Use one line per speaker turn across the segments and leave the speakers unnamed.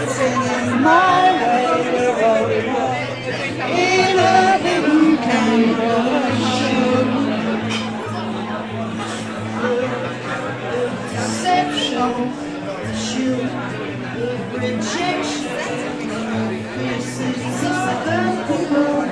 Singing my way, we're rolling up in a hidden camera show. Deception, shoot, rejection, pieces of the people.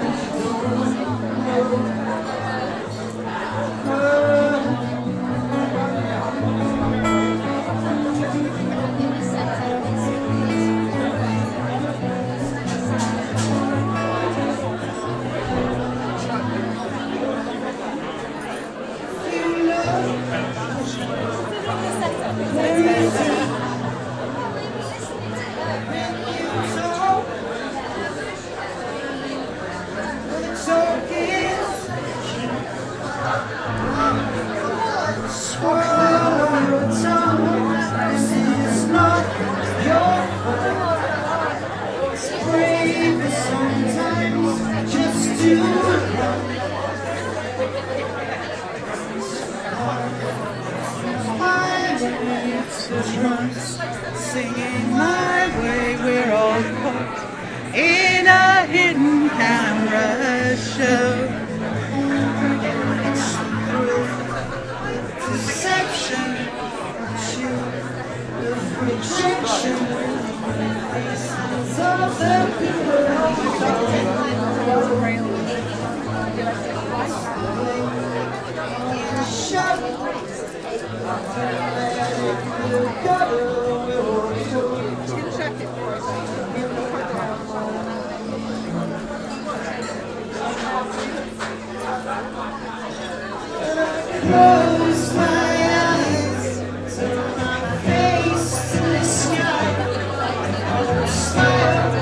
Singing my way, we're all caught in a hidden camera show. Deception, rejection, pieces of the people. Close my eyes, turn my face to the sky. Smile,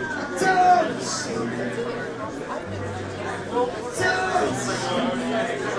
don't.